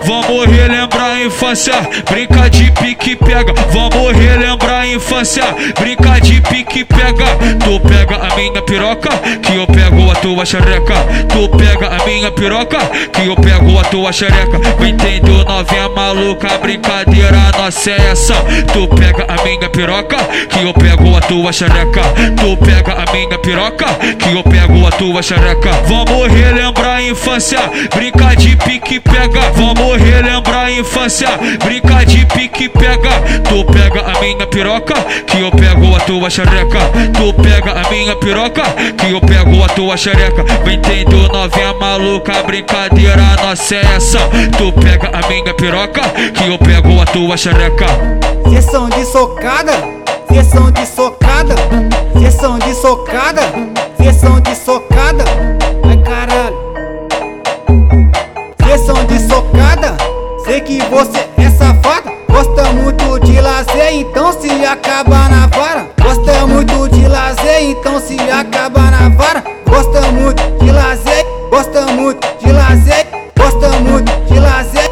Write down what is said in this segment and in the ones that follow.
vamos relembrar a infância, brinca de pique-pega. Vamos relembrar a infância, brinca de pique-pega. Tu pega a minha piroca, que eu pego a tua xereca. Tu pega a minha piroca, que eu pego a tua xereca. Me entendeu, novinha maluca, brincadeira nossa é essa. Tu pega a minha piroca, que eu pego a tua xereca. Tu pega a minha piroca, que eu pego a tua xereca. Vamos relembrar a infância, brinca de pique-pega. Vamos relembrar a infância, brinca de pique-pega. Tu pega a minha piroca, que eu pego a tua xereca. Tu pega a minha piroca, que eu pego a tua xereca. Me entendeu, novinha maluca, brincadeira nossa é essa. Tu pega a minha piroca, que eu pego a tua xereca. Sessão de socada, sessão de socada, sessão de socada, sessão de socada. Ai caralho. Sessão de socada, sei que você é safada. Gosta muito de lazer, então se acaba na vara. Gosta muito de lazer, então se acaba na vara. Gosta muito de lazer, gosta muito de lazer, gosta muito de lazer.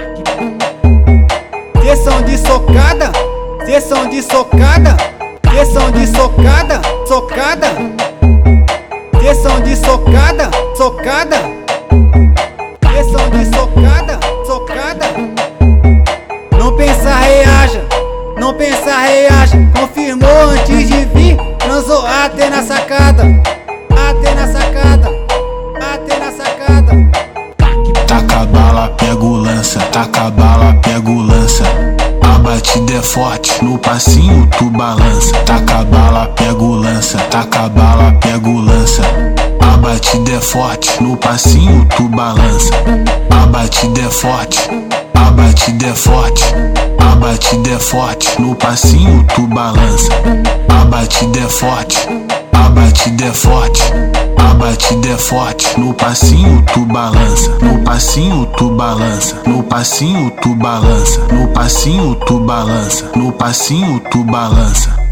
Sessão de socada, sessão de socada, sessão de socada, socada. Sessão de socada, socada. Sessão de socada, socada. Não pensa, reaja, não pensa, reaja. Confirmou antes de vir, transou até na sacada. Até na sacada, até na sacada. Taca bala, pego lança, taca bala, pego lança. A batida é forte, no passinho tu balança. Taca bala, pego lança, taca bala, pego lança. A batida é forte, no passinho tu balança. A batida é forte, a batida é forte. A batida é forte, no passinho tu balança. A batida é forte, a batida é forte. A batida é forte, no passinho tu balança. No passinho tu balança, no passinho tu balança. No passinho tu balança, no passinho tu balança.